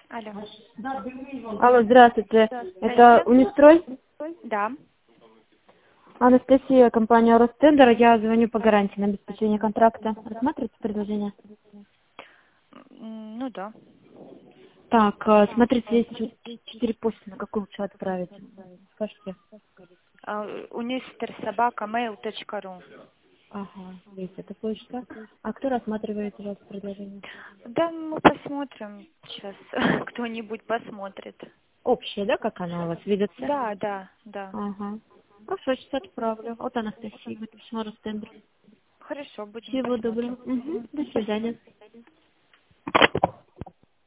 Алло. Алло, здравствуйте. Это Унистрой? Да. Анастасия, компания Ростендер. Я звоню по гарантии на обеспечение контракта. Рассматриваете предложение? Ну да. Так, смотрите, есть 4 почты, на какую лучше отправить. Скажите. Unister@mail.ru. Ага, есть эта почта. А кто рассматривает, пожалуйста, предложение? Да, мы посмотрим сейчас. Кто-нибудь посмотрит. Общая, да, как она у вас видится? Да, да, да. Ага. Хорошо, сейчас отправлю. Вот Анастасия, это письмо Ростендер. Хорошо, будем Всего доброго. посмотрим. До Спасибо. свидания.